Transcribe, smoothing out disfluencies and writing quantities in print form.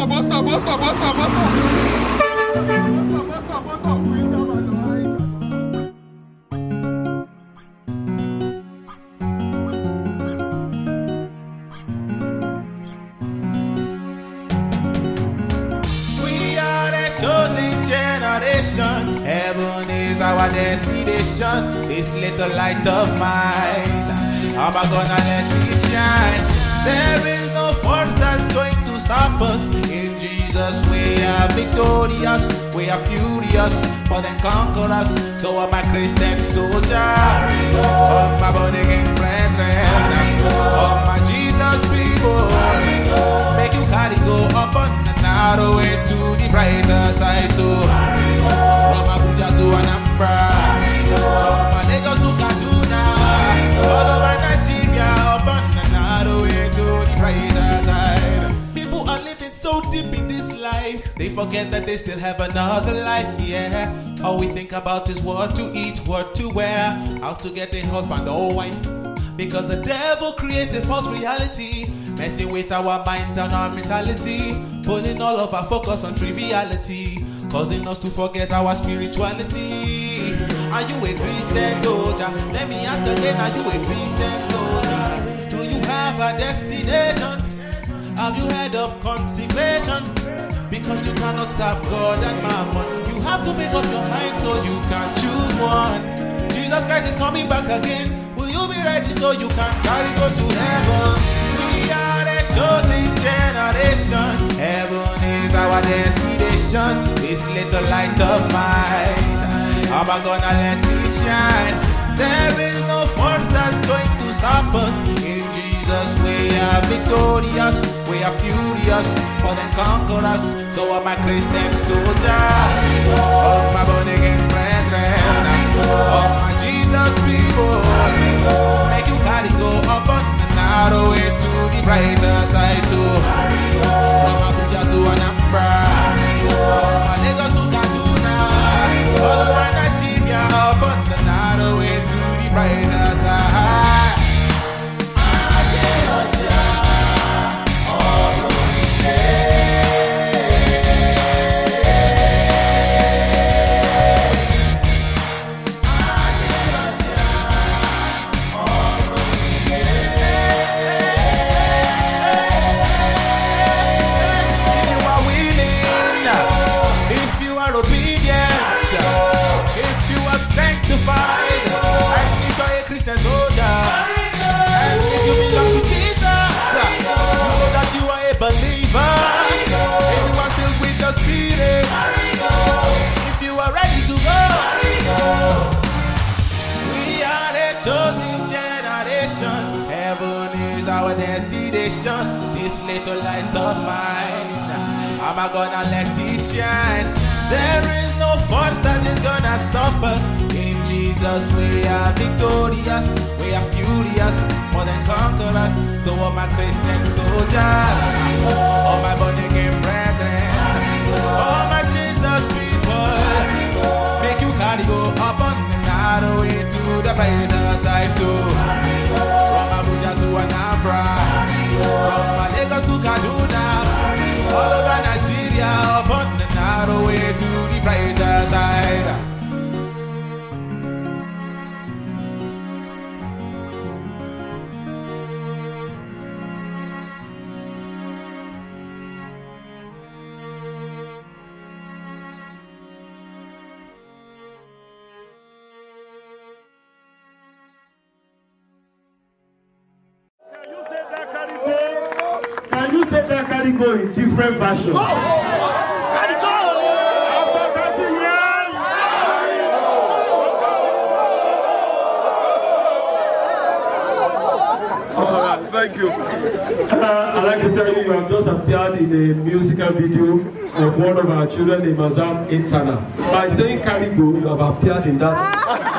Heaven is our destination. This little light of mine, how am I gonna let it shine? There is no force that's going to stop us. In Jesus we are victorious. We are furious, more than conquerors. So are my Christian soldiers, all my born again brethren, all my Jesus people. Make you carry go up on the narrow way to the brighter side. So from Abuja to Anambra, from Lagos to Kaduna, all over Nigeria, up on the narrow way to the brighter side. People are living so deep in this life, they forget that they still have another life, yeah. All we think about is what to eat, what to wear, how to get a husband or wife. Because the devil creates a false reality, messing with our minds and our mentality, pulling all of our focus on triviality, causing us to forget our spirituality. Are you a Christian soldier? Let me ask again, are you a Christian soldier? Do you have a destination? Have you heard of consecration? Because you cannot serve God and mammon. You have to make up your mind so you can choose one. Jesus Christ is coming back again. Will you be ready so you can carry go to heaven? We are the chosen generation. Heaven is our destination. This little light of mine, how am I gonna let it shine? There is no force that's going to stop us. In Jesus we are victorious. We are furious, more than conquerors. So are my Christian soldiers, all my born again brethren, all my Jesus people. Make you carry go up on the narrow way to the brighter side. So from Abuja to Anambra, from Lagos to Kaduna, all over Nigeria, up on the narrow way to the brighter side. This little light of mine, am I gonna let it shine? There is no force that is gonna stop us. In Jesus we are victorious. We are furious, more than conquerors. So are my Christian soldiers, all my born again brethren, all my Jesus people. Make you carry go up on the narrow way to the brighter side. So from Abuja to Anambra, from Lagos to Kaduna, all over Nigeria, up on the narrow way to the brighter side. Can you say that carry go in different versions? Carry go! After 30 years! Alright, thank you. I'd like to tell you, you have just appeared in a musical video of one of our children in Mazam Intana. By saying carry go, you have appeared in that.